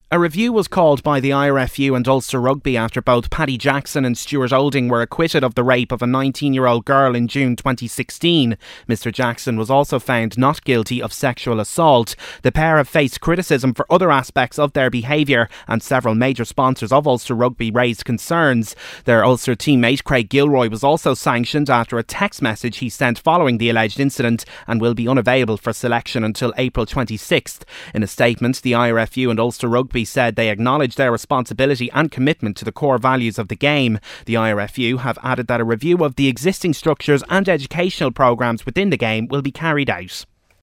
A review was called by the IRFU and Ulster Rugby after both Paddy Jackson and Stuart Olding were acquitted of the rape of a 19-year-old girl in June 2016. Mr Jackson was also found not guilty of sexual assault. The pair have faced criticism for other aspects of their behaviour, and several major sponsors of Ulster Rugby raised concerns. Their Ulster teammate Craig Gilroy was also sanctioned after a text message he sent following the alleged incident and will be unavailable for selection until April 26th. In a statement, the IRFU and Ulster Rugby said they acknowledge their responsibility and commitment to the core values of the game. The IRFU have added that a review of the existing structures and educational programmes within the game will be carried out.